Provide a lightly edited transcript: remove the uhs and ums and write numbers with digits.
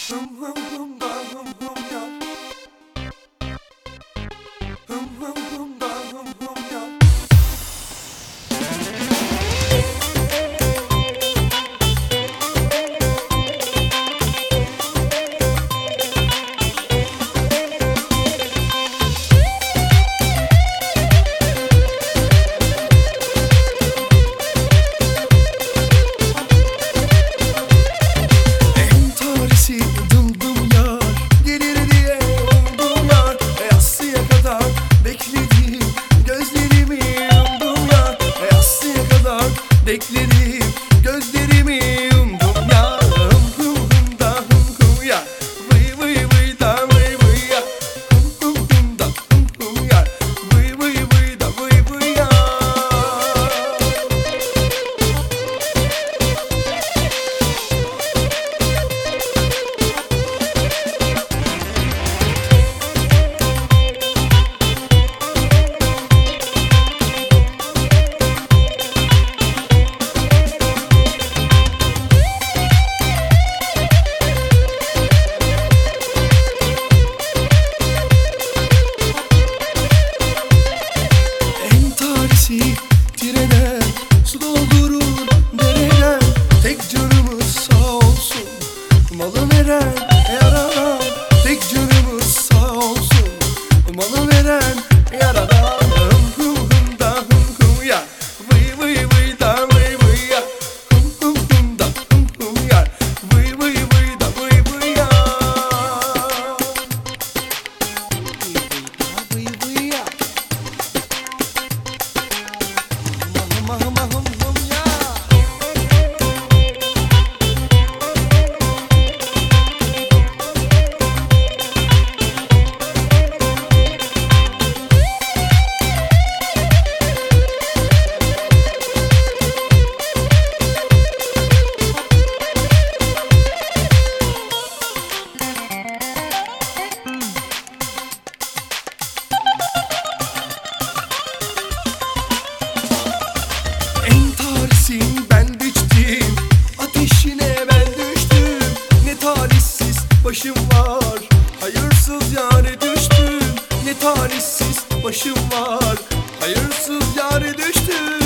Hım hım hım da hım hım yar. Hım hım hım da hım hım yar. Bekledim, gözlerimi yumdum ya. Hım hım hım da hım hım ya. Vıy vıy vıy da vıy vıy ya. Hım hım hım da hım hım ya. Vıy vıy vıy da vıy vıy ya. Tireden su doldurur dereden. Tek canımız sağ olsun, malı veren yaradan. Tek canımız sağ olsun, malı veren yaradan. Hım hım hım da hım hım ya. Vıy vıy vıy da vıy vıy ya. Hım hım hım da hım hım ya. Vıy vıy vıy da vıy vıy ya. Vıy vıy ya. Hım hım hım hım ya. Ben biçtim, ateşine ben düştüm. Ne talihsiz başım var, hayırsız yâre düştüm. Ne talihsiz başım var, hayırsız yâre düştüm.